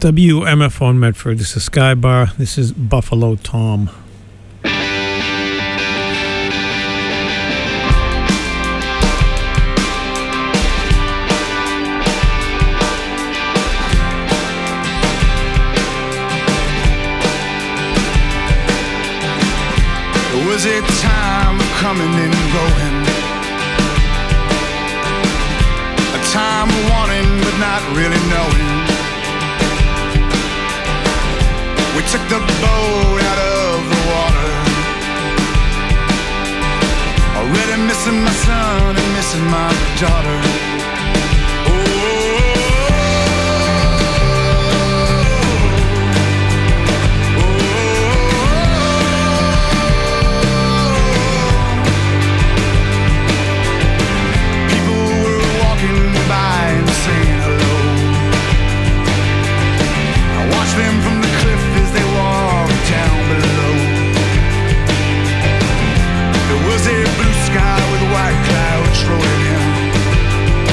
WMFO Medford. This is Sky Bar. This is Buffalo Tom. There was a time of coming and going, a time of wanting but not really knowing. We took the boat out of the water, already missing my son and missing my daughter. Them from the cliff as they walked down below. There was a blue sky with white clouds rolling in.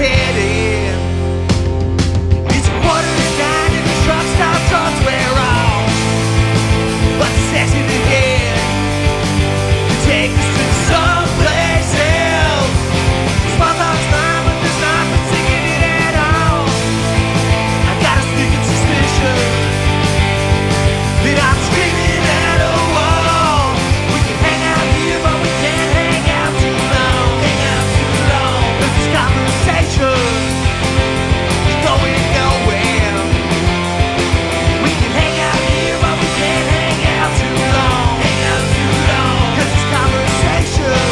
headed. It's 8:45 and the truck stop trucks wear off. But the sex in the head to take us to someplace else. Small talk's fine, but there's nothing singing it at all. I got a sneaking suspicion that I'm screaming at a wall. We can hang out here, but we can't hang out too long. Hang out too long. 'Cause this conversation is going nowhere. We can hang out here, but we can't hang out too long. Hang out too long. 'Cause this conversation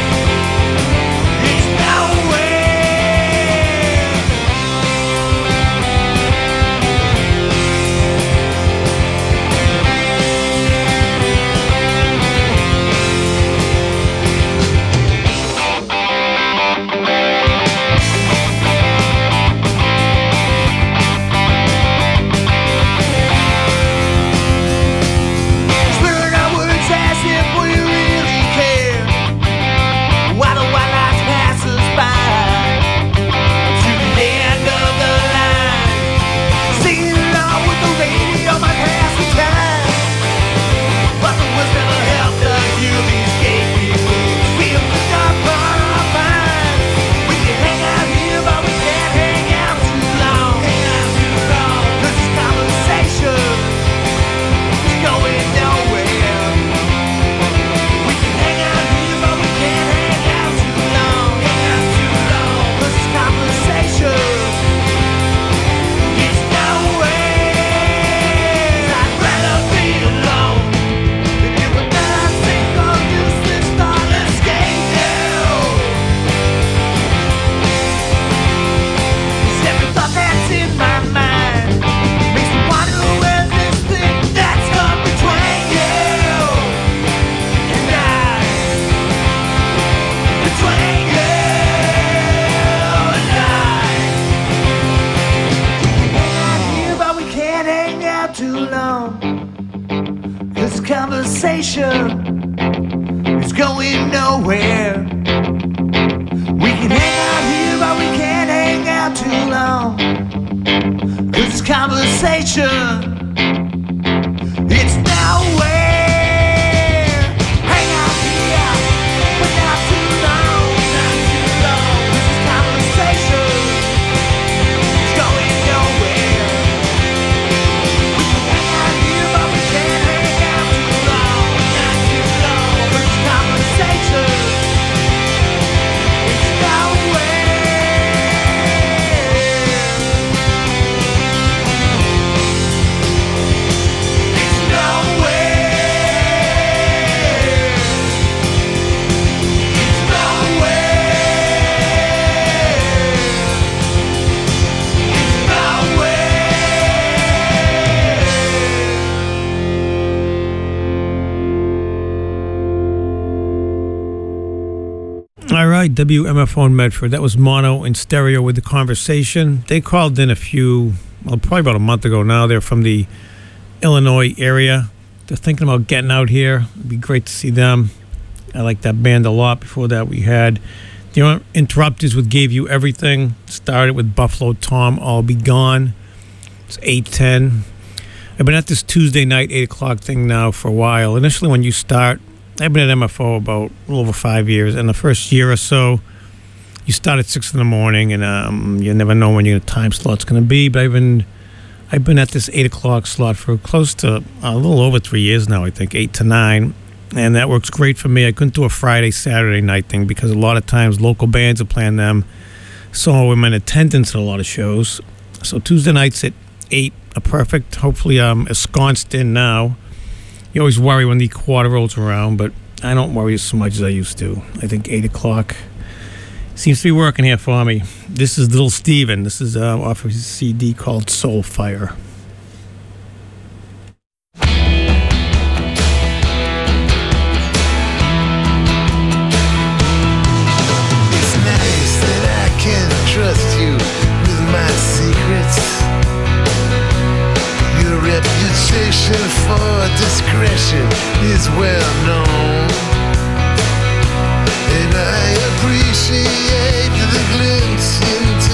is nowhere. Slurring our words as if we really care. While the white lights pass us by to the end of the line, singing along with the radio might pass the time. But the words never help to heal these gay people. Feel the dark part of our minds. We can hang out here, but we can't hang out too long. Hang out too long. 'Cause this conversation is going nowhere. We can hang out here, but we can't hang out too long. Hang out too long. 'Cause this conversation is nowhere. I'd rather be alone than deal with a single useless thought escape you. 'Cause every thought that's in my mind makes me wonder when this thing that's come between you and I, between you and I. We can hang out here, but we can't hang out too long. This conversation is going nowhere. We can hang out here, but we can't hang out too long. 'Cause this conversation, it's nowhere. Hang out here, but not too long. Not too long. 'Cause this conversation is going nowhere. We can hang out here, but we can't hang out too long. Not too long. 'Cause this conversation is nowhere. It's nowhere. It's nowhere. All right, WMFO in Medford. That was Mono in stereo with the conversation. They called in probably about a month ago now. They're from the Illinois area. They're thinking about getting out here. It'd be great to see them. I like that band a lot. Before that, we had the Interrupters with Gave You Everything. Started with Buffalo Tom, All Be Gone. It's 8:10. I've been at this Tuesday night, 8 o'clock thing now for a while. Initially, when you start, I've been at MFO about a little over 5 years. In the first year or so, you start at 6 in the morning, and you never know when your time slot's going to be. But I've been at this 8 o'clock slot for close to a little over 3 years now, I think, 8 to 9. And that works great for me. I couldn't do a Friday, Saturday night thing because a lot of times local bands are playing them. So I'm in attendance at a lot of shows. So Tuesday nights at 8 are perfect. Hopefully I'm ensconced in now. You always worry when the quarter rolls around, but I don't worry as much as I used to. I think 8 o'clock seems to be working here for me. This is Little Steven. This is off of his CD called Soul Fire. It's nice that I can trust you with my secrets. Your reputation for discretion is well known, and I appreciate the glimpse into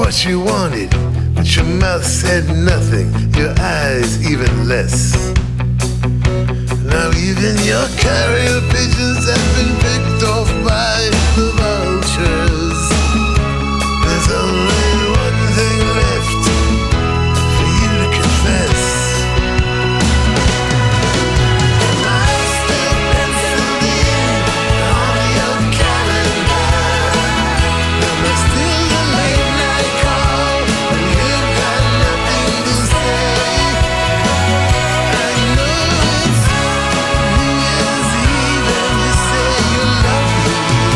what you wanted, but your mouth said nothing, your eyes even less. Now even your carrier pigeons have been picked off by the vultures. There's only one thing left for you to confess. Am I still penciled in on your calendar? Am I still the late night call when you've got nothing to say? I know it's New Year's Eve and you say you love me.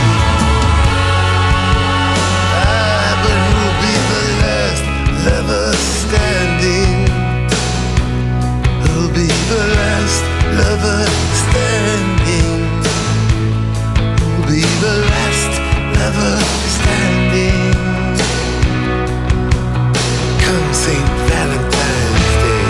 But who'll be the last lover standing? Who'll be the last lover standing? Who'll be the last lover standing? Come St. Valentine's Day.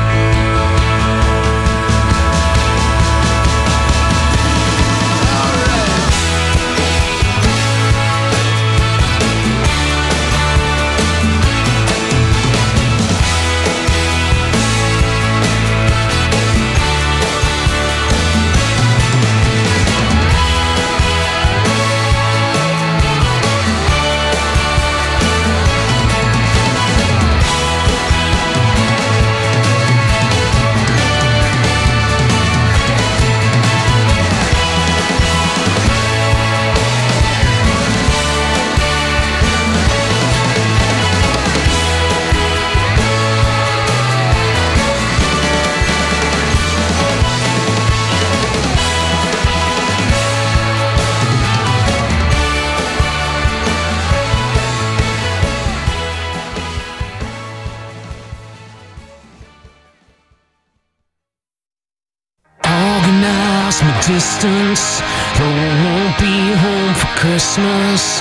Organize my distance, though I won't be home for Christmas.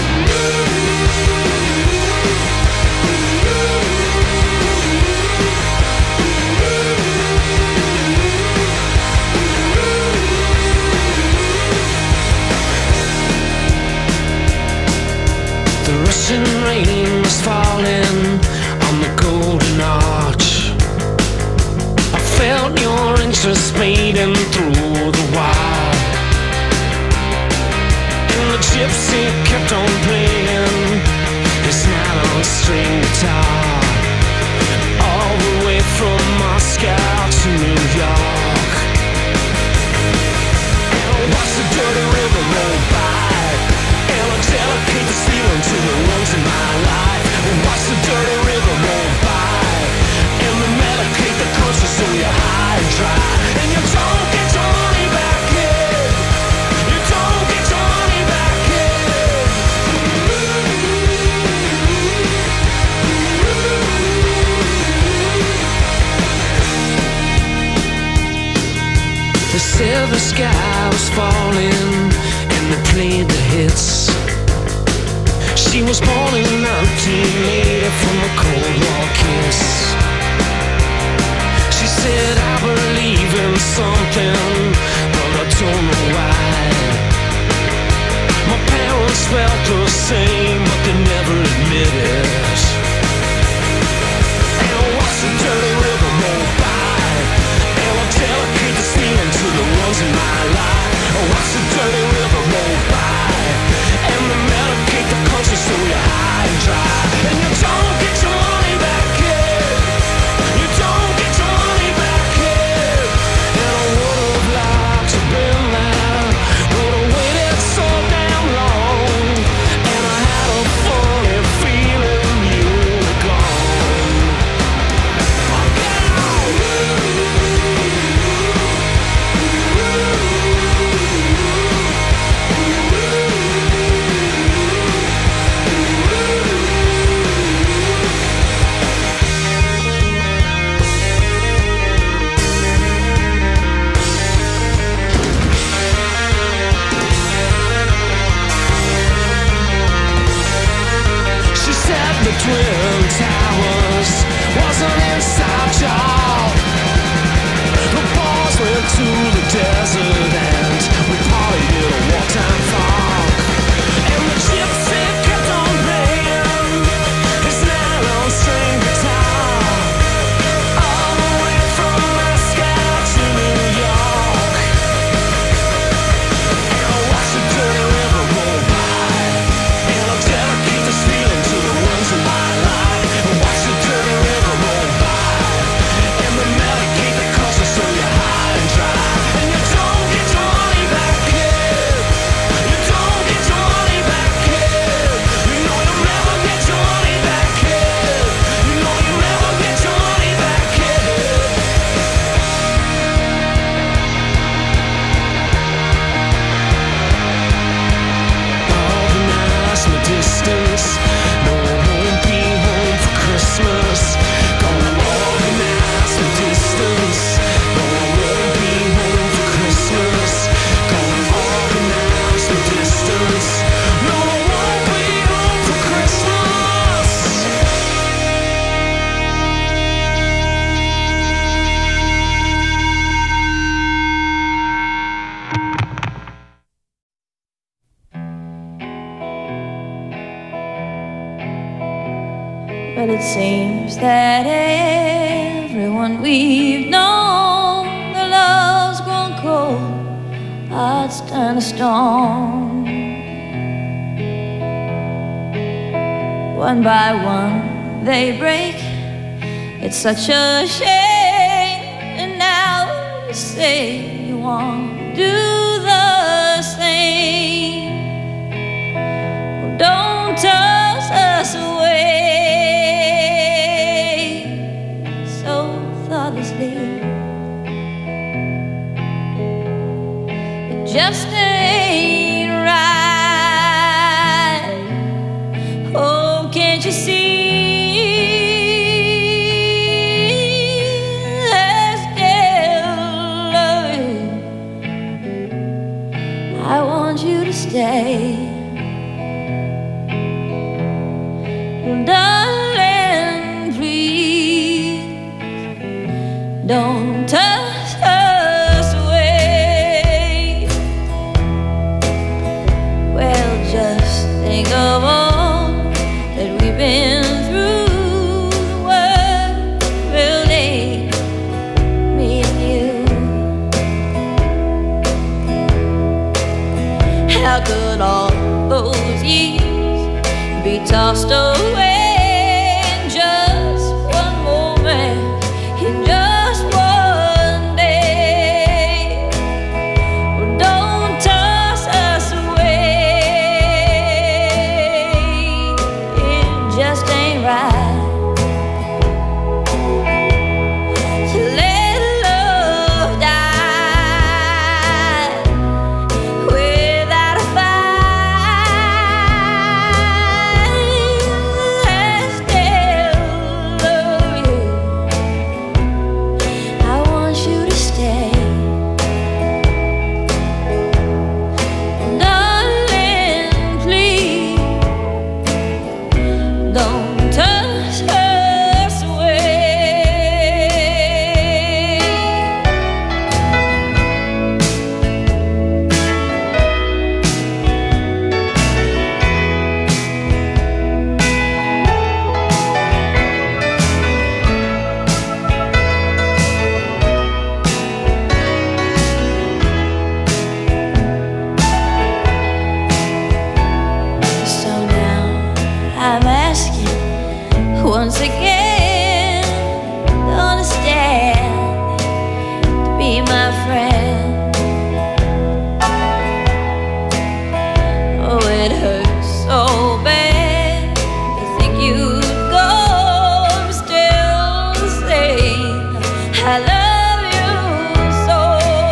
The Russian rain was falling on the golden arch. I felt your interest fading through the wire, and the gypsy kept on playing his nylon-string guitar, all the way from Moscow to New York. And I watched the dirty river roll by, and I delicate the feeling to the ones in my life. I watched the dirty river roll by, and the medicate the conscious so you're high and dry. And you don't get your money back here. You don't get your money back here. They said the sky was falling and they played the hits. She was born in 1980 from a Cold War kiss. She said, I believe in something, but I don't know why. My parents felt the same, but they never admitted it. And I watched the dirty river roll by, and I delicate this feeling to the ones in my life. I watched the dirty river roll by, and the medicate the country so you're high and dry. And you don't get your money back here. You don't get your money back here. And I would have lied. Well, it seems that everyone we've known, the love's grown cold, hearts turn to stone. One by one they break, it's such a shame. And now you say you won't do the same. Well, don't toss us away so thoughtlessly. It just ain't right. Oh, can't you see? I still love you. I want you to stay. Darling, please don't toss us away. Well, just think of all that we've been through. The world will need me and you. How could all those years be tossed away in just one moment, in just one day? Well, don't toss us away. It just ain't right to let love die without a fight. I still love you. I want you to stay. Darling, please don't toss us away. So now I'm asking once again to understand, to be my friend. Oh, it hurts so bad to think you'd go. I'm still saying I love you so.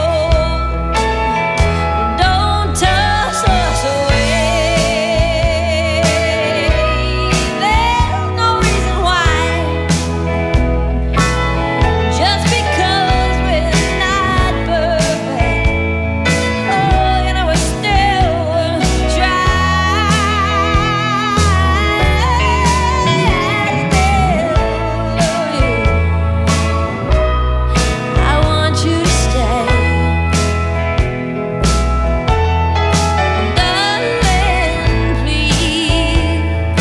Don't toss us away. There's no reason why. Just because we're not perfect. Oh, you know we still try. I still love you. I want you to stay. Darling, please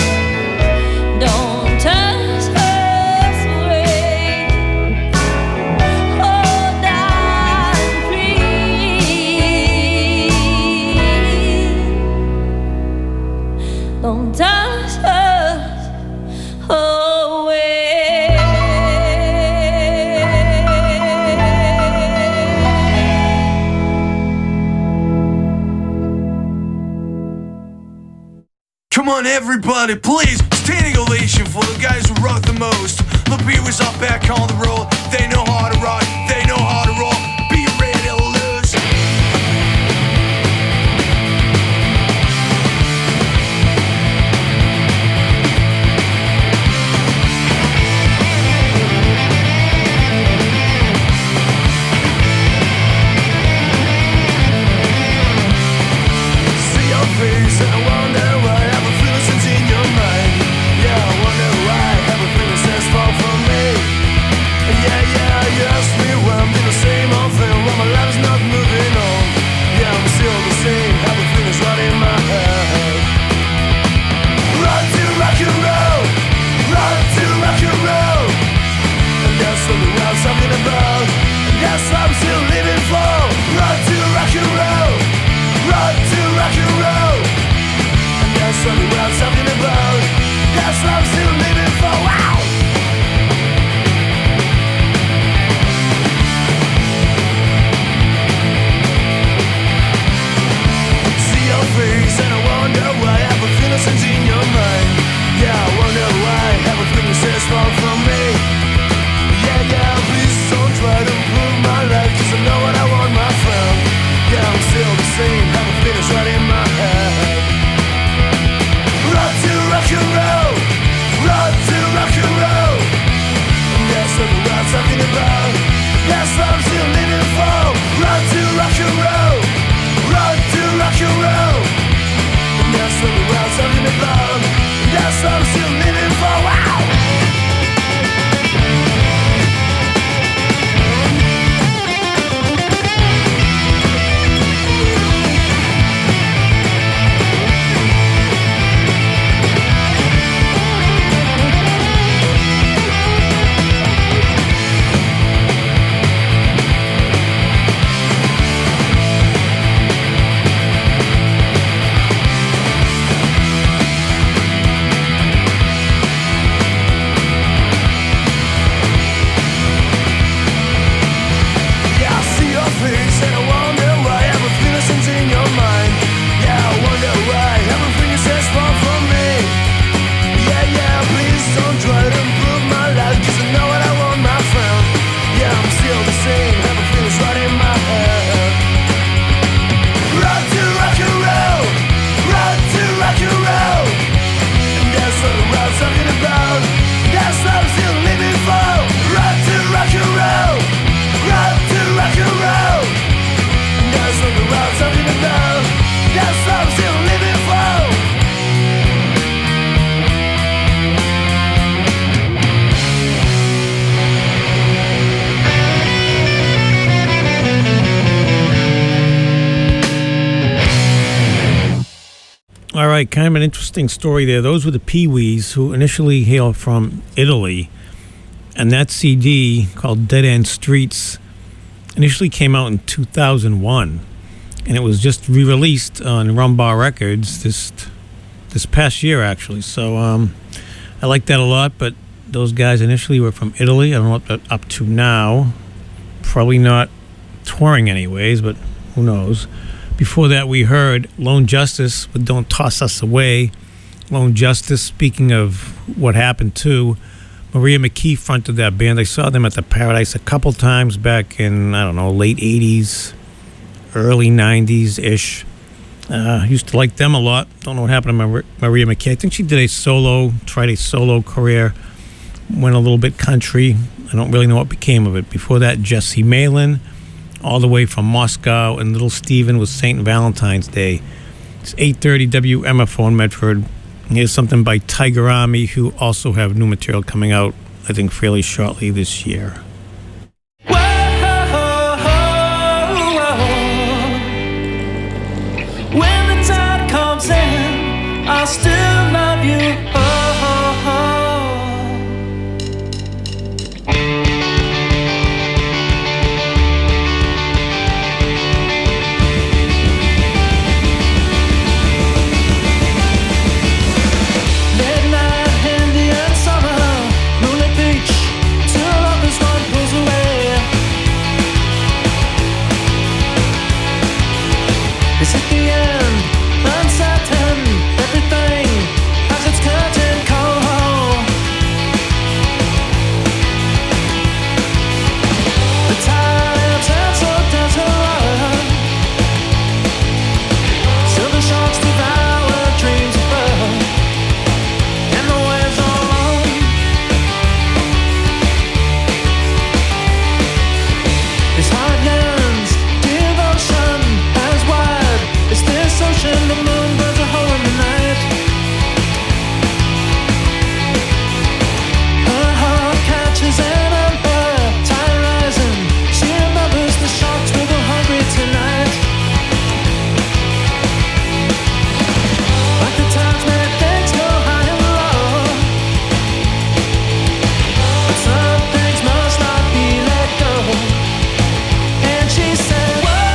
don't toss us away. Oh, darling, please don't toss us away. Come on, everybody, please. Standing ovation for the guys who rock the most. The Beavers are back on the road. They know how to rock. They know how to roll. Be ready to lose. See your face and I wonder why everything is in your mind. Yeah, I wonder why everything is as far from me. Yeah, yeah, All right, kind of an interesting story there. Those were the Pee-wees, who initially hail from Italy. And that CD, called Dead End Streets, initially came out in 2001. And it was just re-released on Rumbar Records this past year, actually. So I like that a lot, but those guys initially were from Italy. I don't know what they're up to now. Probably not touring anyways, but who knows. Before that, we heard Lone Justice with Don't Toss Us Away. Lone Justice, speaking of what happened to, Maria McKee fronted that band. I saw them at the Paradise a couple times back in, I don't know, late 80s, early 90s-ish. Used to like them a lot. Don't know what happened to Maria McKee. I think she tried a solo career, went a little bit country. I don't really know what became of it. Before that, Jesse Malin, all the way from Moscow, and Little Steven with St. Valentine's Day. It's 8:30 WMFO in Medford. Here's something by Tiger Army, who also have new material coming out, I think, fairly shortly this year. When the tide comes in, I'll still love you. It's at the end, uncertain, everything has its curtain call. The times have so desolate, silver sharks devour dreams above, and the waves are long. This hard lands, devotion as wide. Is this ocean, the moon burns a hole in the night. Her heart catches an ember, tide rising. She remembers the sharks will go hungry tonight. Like the times when things go high and low, but some things must not be let go. And she said,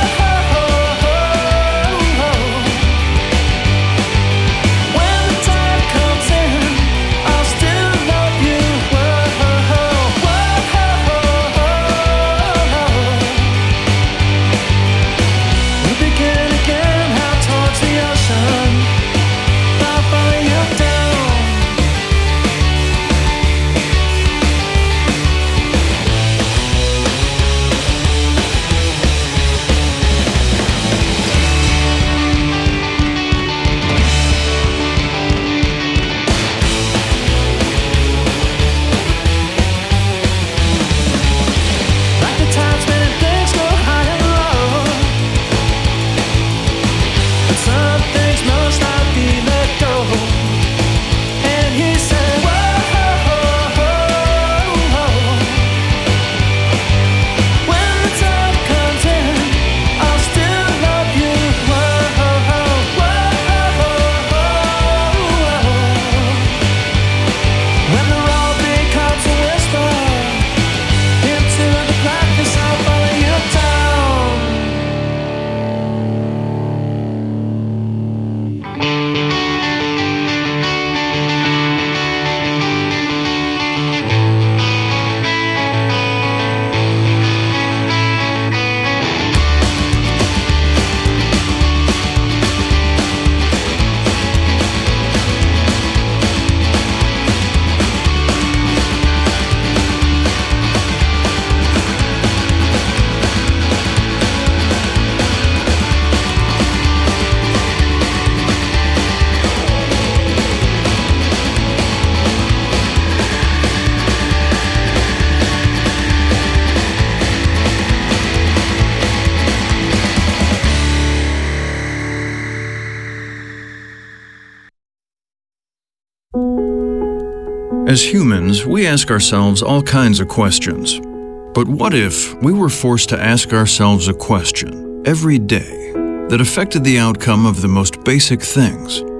As humans, we ask ourselves all kinds of questions. But what if we were forced to ask ourselves a question every day that affected the outcome of the most basic things?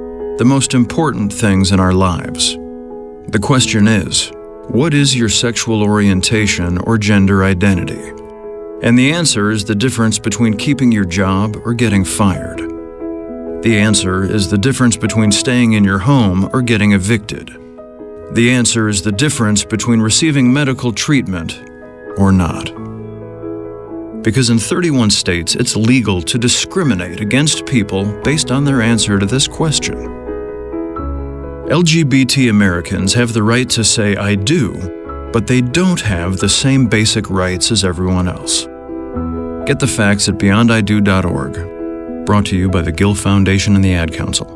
the most important things in our lives. The question is, what is your sexual orientation or gender identity? And the answer is the difference between keeping your job or getting fired. The answer is the difference between staying in your home or getting evicted. The answer is the difference between receiving medical treatment or not. Because in 31 states, it's legal to discriminate against people based on their answer to this question. LGBT Americans have the right to say I do, but they don't have the same basic rights as everyone else. Get the facts at beyondido.org. Brought to you by the Gill Foundation and the Ad Council.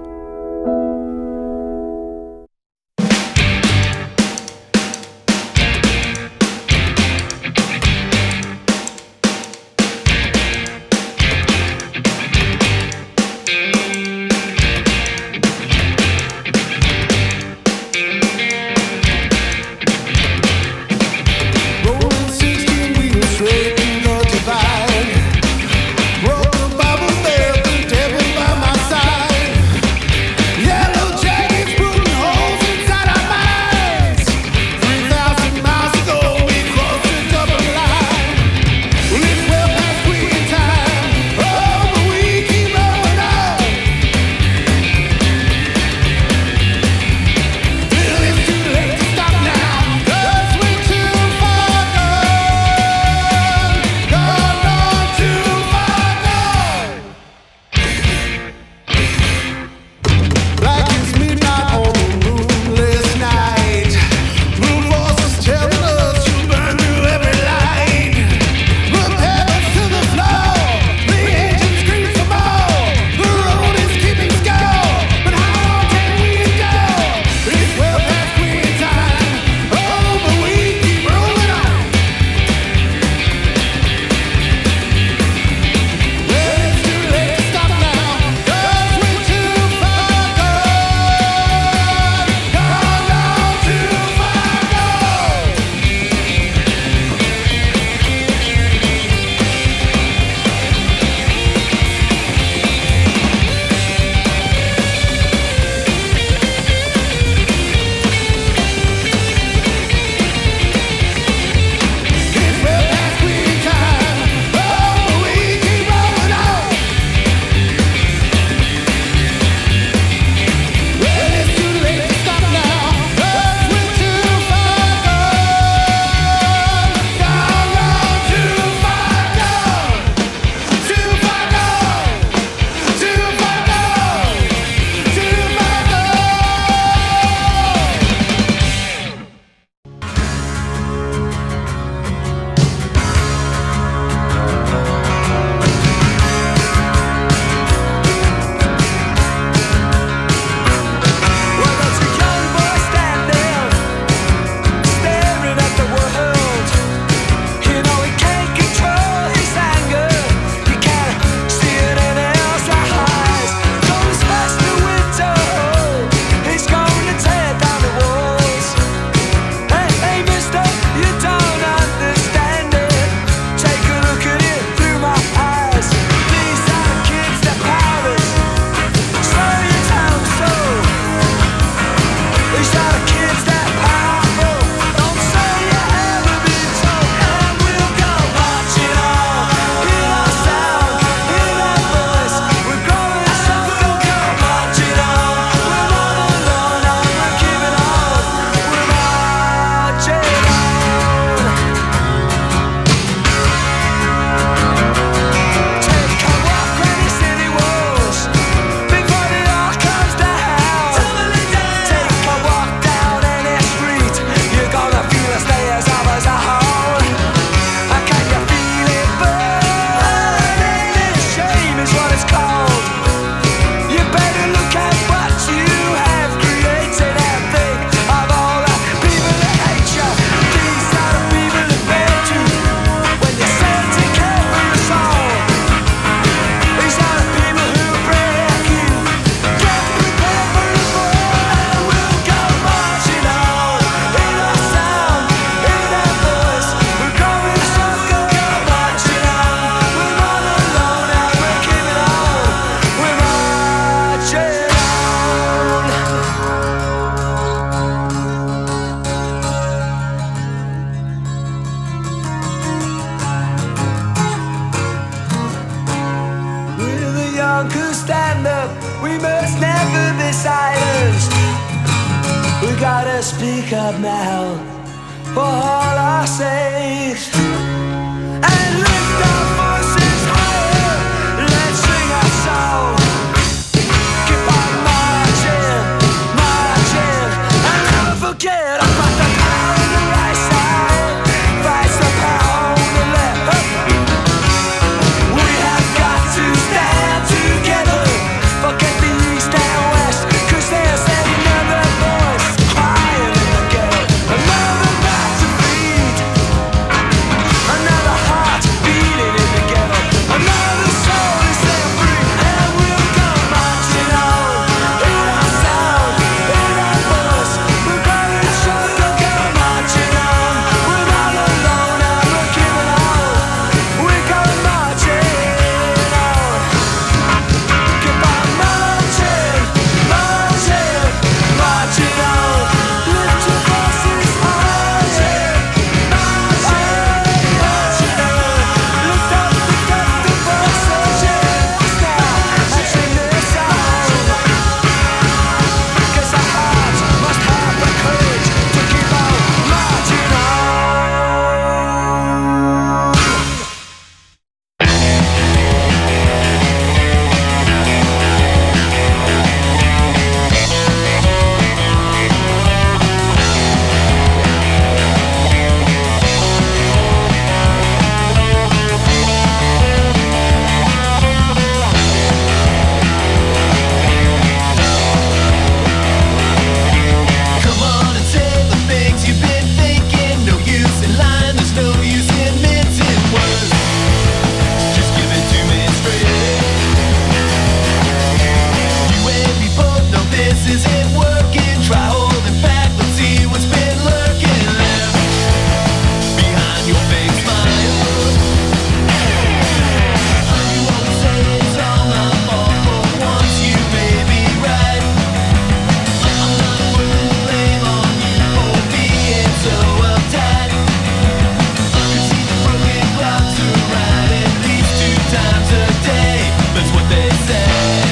Rolling 16 wheels straight in the divide. Broke the Bible belt, the devil by my side. strong to stand up. We must never be silenced. We gotta speak up now for all our sakes. And lift our voices higher. Let's sing our song. Keep on marching, marching, and never forget about the power on the right side. Fights the power on the left. We have got to stand together. Forget the east and west, 'cause there's another voice crying in the ghetto. Another mouth to feed, another heart beating in the ghetto. Another soul is set free, and we'll go marching on. In our sound, in our voice, we're going strong to go marching on. We're not alone and we're giving on. We're going marching on. Keep on marching, marching, marching on. Lift your voices higher. Marching, marching on. Lift up the voices, yes, now, and sing this song. 'Cause our hearts must have the courage to keep on marching on. Come on and say the things you've been thinking. No use in lying, there's no use in mincing words. Just give it to me straight. You and me both know this isn't working. Try holding back, let's see what's been lurking left behind your fake smile. You always say it's all my fault, but once you may be right. I'm not putting the blame on you for being so uptight. I can see the broken clocks are right at least 2 times a day. That's what they say.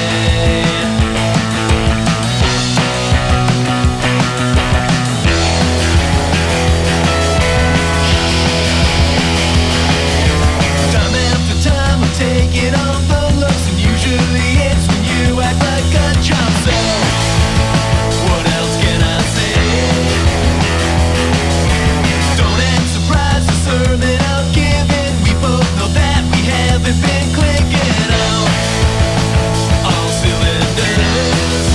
Time after time I'm taking off the looks, and usually it's when you act like a child. So what else can I say? Don't act surprised, the sermon I'm giving. We both know that we haven't been clicking out all cylinders.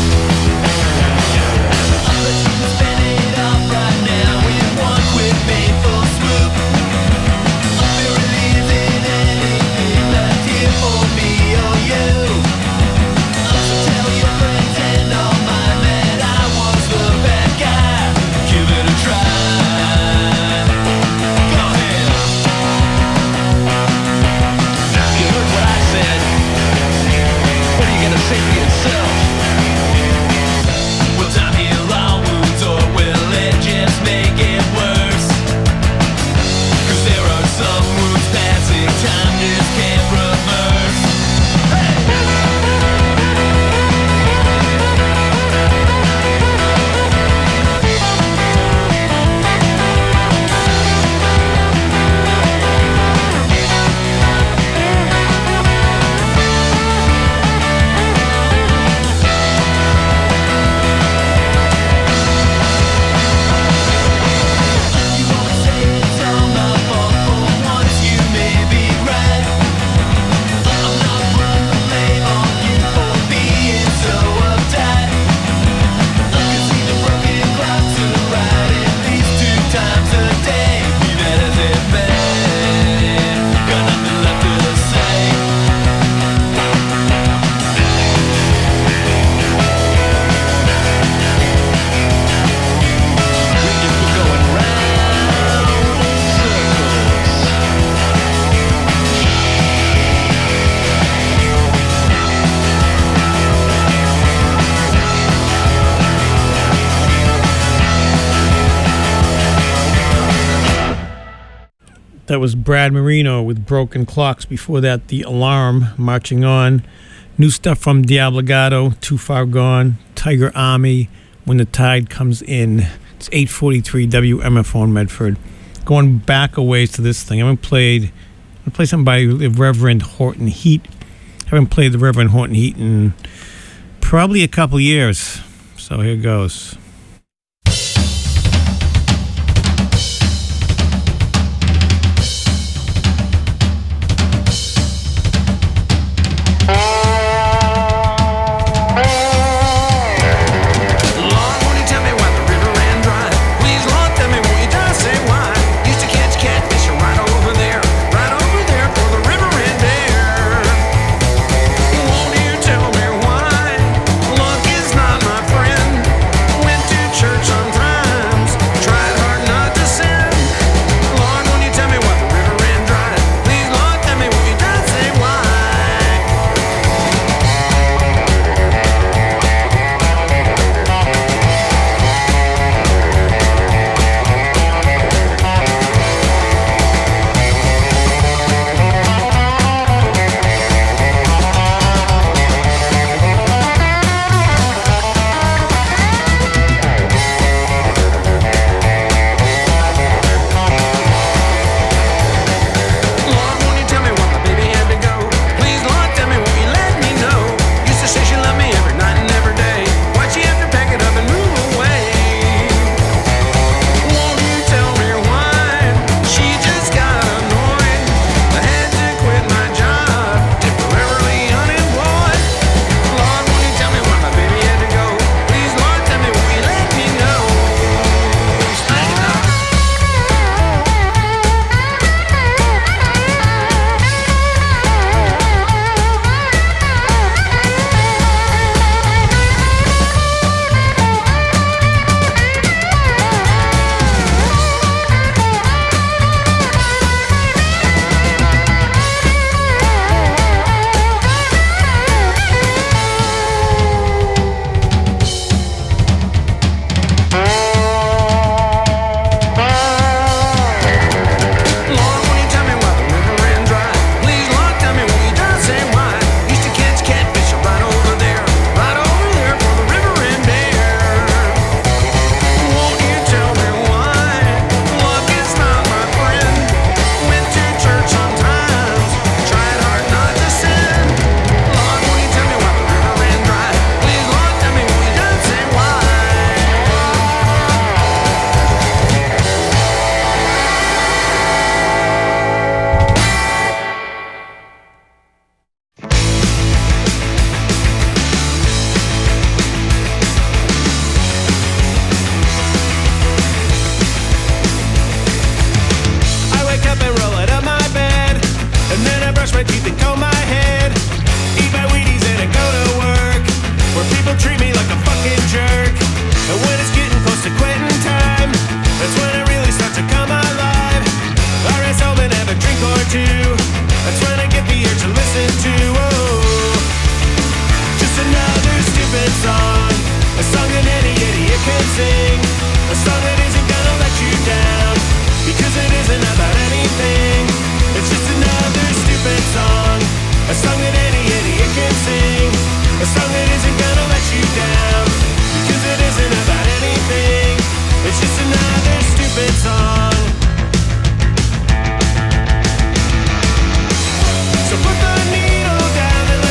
I'll let you spin it off right now in one quick painful swoop. There really isn't anything left here for me or you. So tell your friends and all mine that I was the bad guy. Give it a try. Go ahead. You heard what I said. What are you gonna say for yourself? Will time heal all wounds, or will it just make it worse? 'Cause there are some wounds passing, time just can't reverse. You always say it's all my fault, but once you may be right. I'm not putting the blame on you for being so uptight. I can see the broken clocks are right at least 2 times a day. Leave it as it may. Got nothing left to say. We just were going round circles. That was Brad Marino with Broken Clocks. Before that, The Alarm, Marching On. New stuff from Diablo Gato, Too Far Gone, Tiger Army, When the Tide Comes In. It's 843 WMFO in Medford. Going back a ways to this thing. I'm going to play something by the Reverend Horton Heat. I haven't played the Reverend Horton Heat in probably a couple years. So here goes.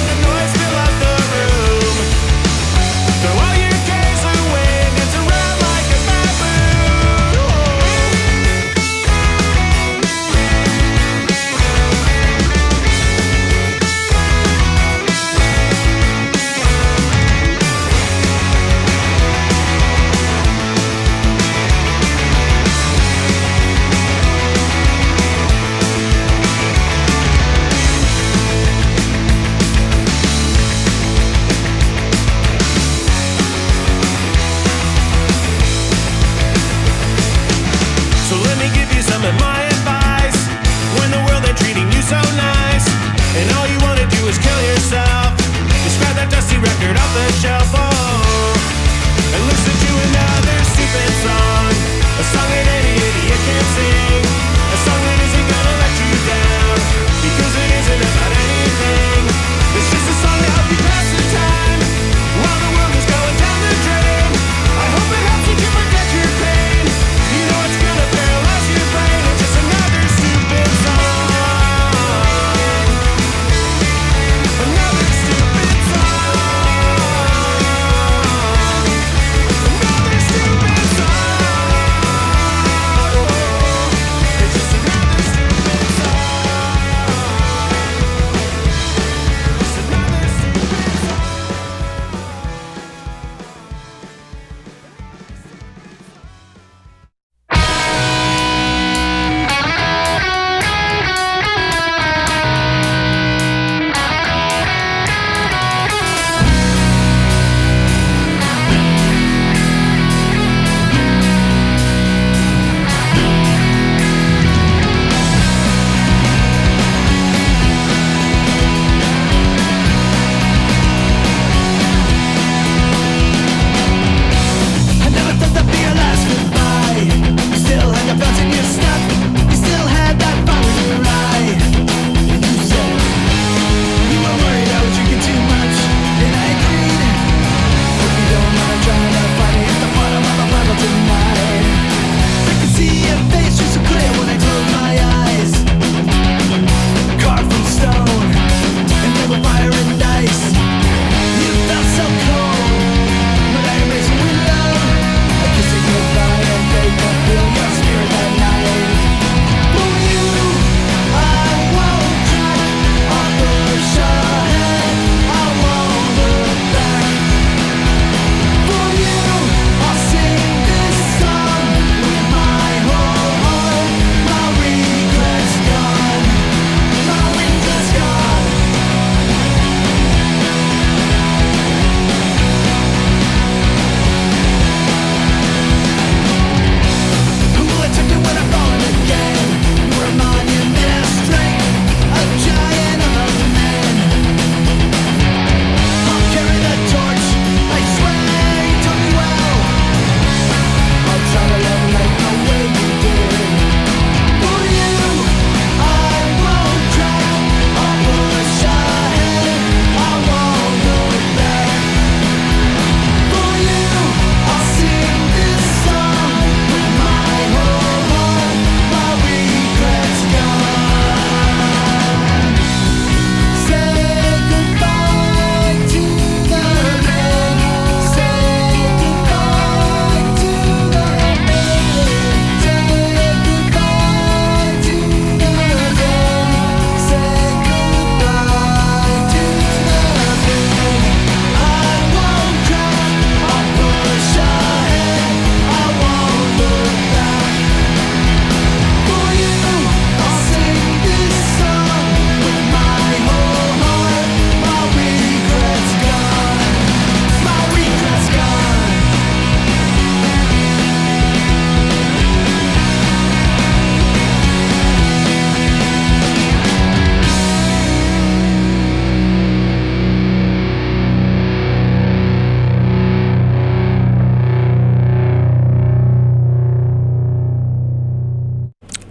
Throw all your cares away, dance around like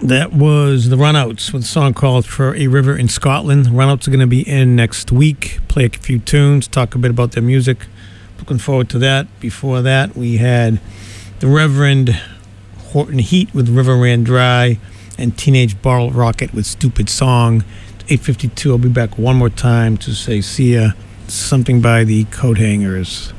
That was the Runouts with a song called For a River in Scotland. The Runouts are going to be in next week, play a few tunes, talk a bit about their music. Looking forward to that. Before that, we had the Reverend Horton Heat with River Ran Dry and Teenage Bottle Rocket with Stupid Song. It's 8:52. I'll be back one more time to say see ya. Something by the Coat Hangers.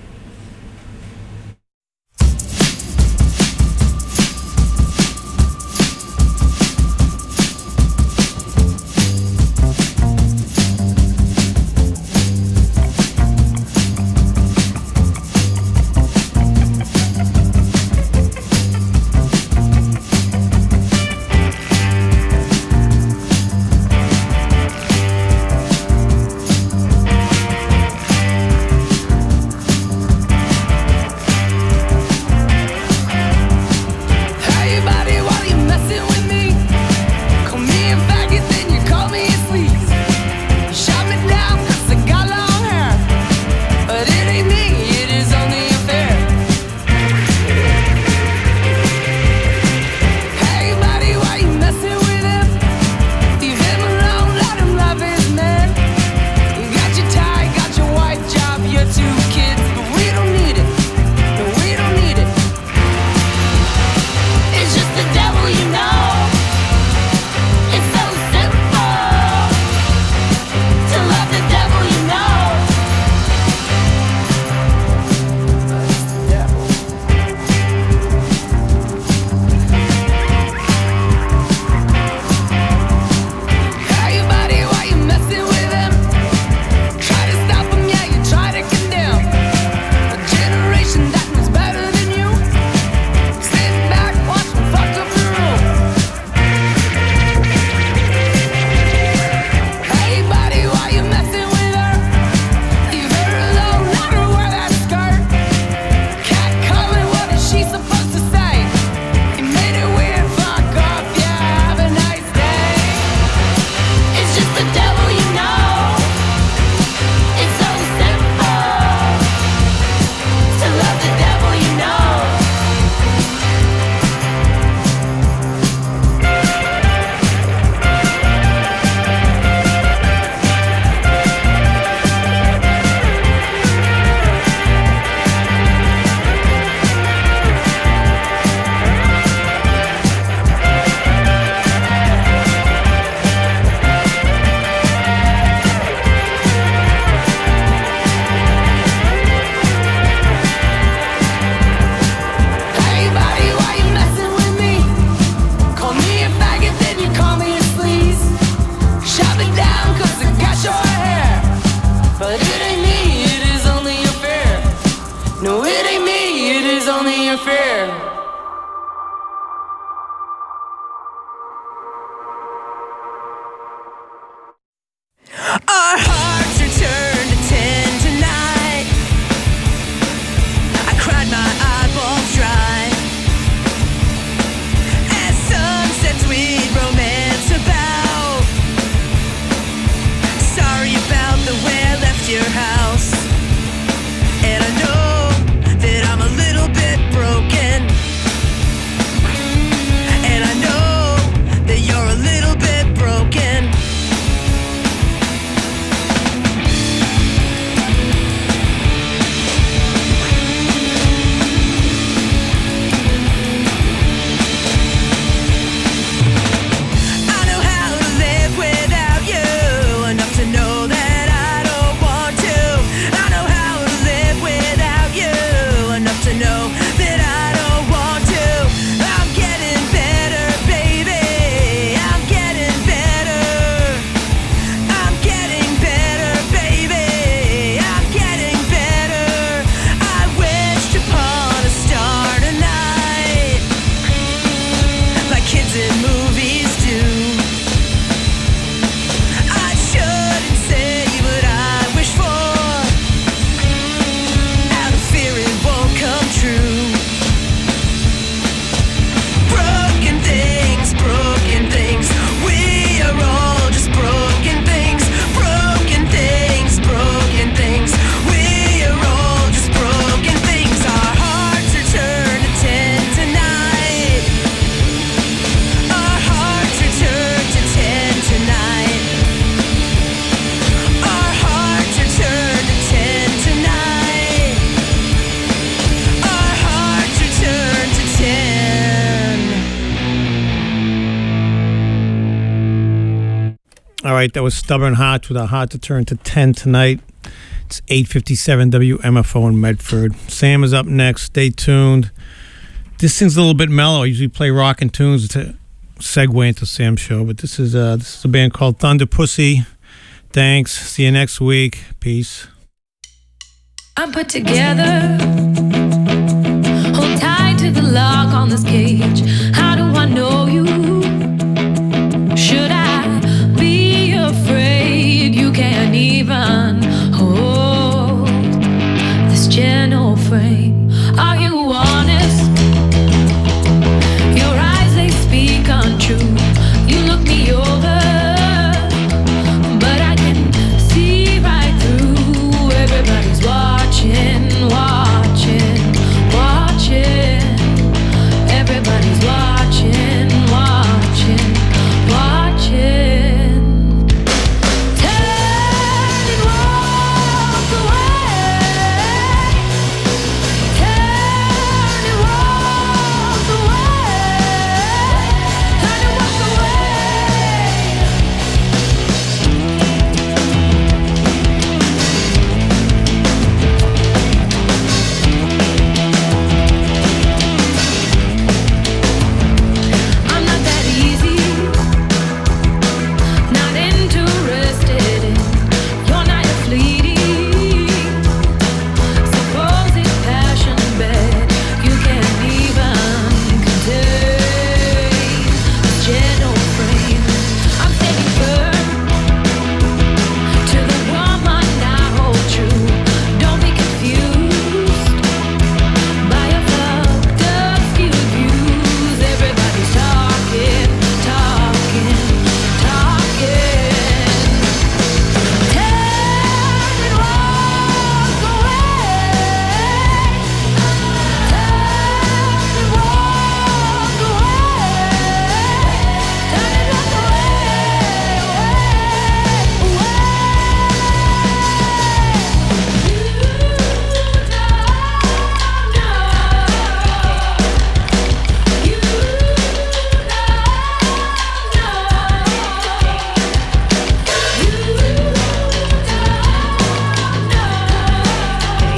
right, that was Stubborn Hearts with a Heart to Turn to 10 tonight. It's 8:57 WMFO in Medford. Sam is up next. Stay tuned. This thing's a little bit mellow. I usually play rock and tunes to segue into Sam's show, but this is a band called Thunder Pussy. Thanks. See you next week. Peace. I'm put together, hold tight to the lock on this cage. How do I know you? Should I be afraid? You can't even hold this gentle frame.